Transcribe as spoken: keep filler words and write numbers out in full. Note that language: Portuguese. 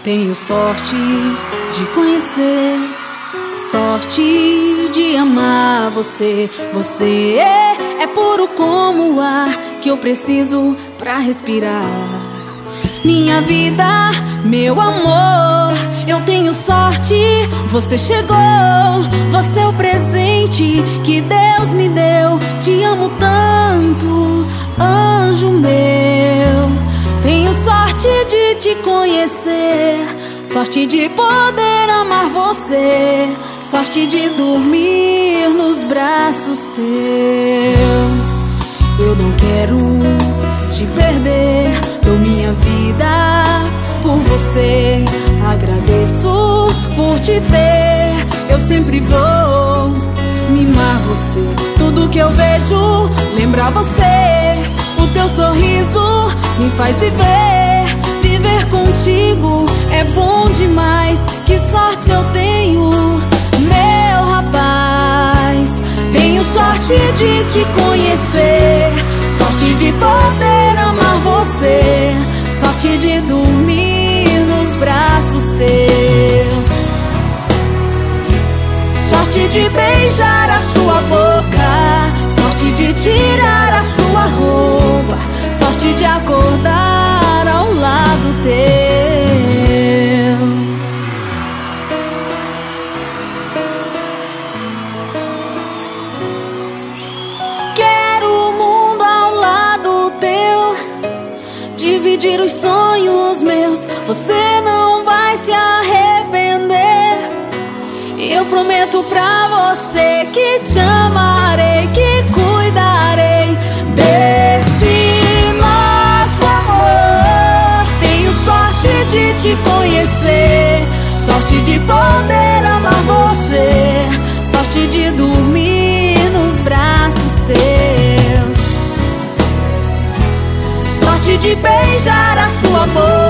Tenho sorte de conhecer, sorte de amar você. Você é, é puro como o ar que eu preciso pra respirar. Minha vida, meu amor, eu tenho sorte, você chegou. Você é o presente que Deus me deu. Te amo tanto, anjo meu. Tenho sorte de te conhecer, sorte de poder amar você, sorte de dormir nos braços teus. Eu não quero te perder, dou minha vida por você. Agradeço por te ter, eu sempre vou mimar você. Tudo que eu vejo lembra você. O teu sorriso me faz viver. Viver contigo é bom demais. Que sorte eu tenho, meu rapaz. Tenho sorte de te conhecer, sorte de poder amar você, sorte de dormir nos braços teus, sorte de beijar a sua boca, sorte de tirar a sua roupa, sorte de acordar ao lado teu. Dividir os sonhos meus, você não vai se arrepender. Eu prometo pra você que te amarei, que cuidarei desse nosso amor. Tenho sorte de te conhecer, sorte de poder amar você, sorte de dormir nos braços teus, sorte de beijar a sua boca,